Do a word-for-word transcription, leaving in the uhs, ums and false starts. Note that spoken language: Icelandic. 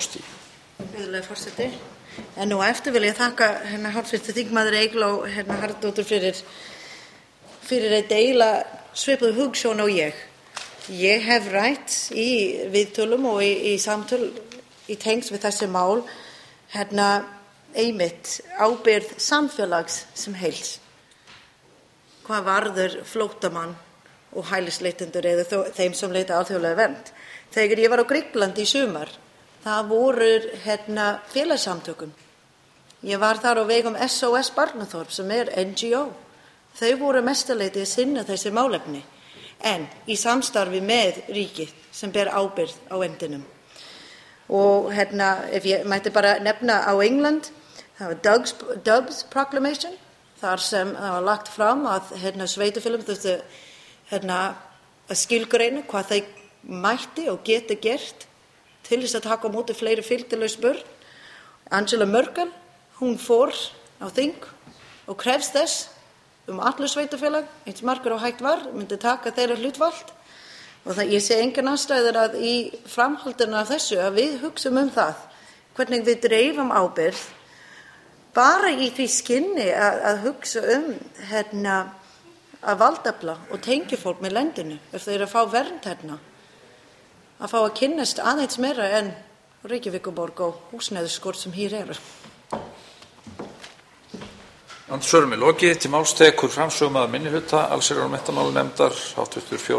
stjórnmálastígi. Virðulegur forseti. En nú eftir vil ég þakka hérna háttvirtur þingmaður Eygló hérna Harðardóttur fyrir fyrir að deila svipuð hugsjón og ég. Ég hef rætt í viðtölum og í, í samtöl í tengs við þessi mál hérna einmitt ábyrgð samfélags sem heils. Hvað varður flóttamann og hælisleitendur eða þó, þeim sem leita alþjóðlega vernd. Þegar ég var á Grikklandi í sumar, það voru hérna félagssamtökum. Ég var þar á vegum S O S Barnaþorp sem er N G O. Þau voru mestuleyti að sinna þessi málefni en í samstarfi með ríkið sem ber ábyrgð á endinum. Og hérna, ef ég mætti bara nefna á England, það var Doug's, Dobbs Proclamation, þar sem það var lagt fram að hérna sveitarfélögum þurftu hérna að skilgreina hvað þau mætti og geti gert til þess að taka á móti fleiri fylgdarlaus börn. Angela Merkel, hún fór á þing og krefst þess um allir sveitarfélag, eins margur og hægt var, myndi taka þeirra hlutvald. Og það, ég sé engan ástæður að í framhaldinu af þessu að við hugsum um það, hvernig við dreifum ábyrgð, bara í því skinni að, að hugsa um hérna, að valdefla og tengja fólk með landinu, ef þeir eru að fá vernd hérna, að fá að kynnast aðeins meira en Reykjavíkurborg og húsnæðisskort sem hér eru. Andsvörum er lokið. Til máls tekur framsögumaður minnihluta allsherjar- og menntamálanefndar, háttvirtur fjórði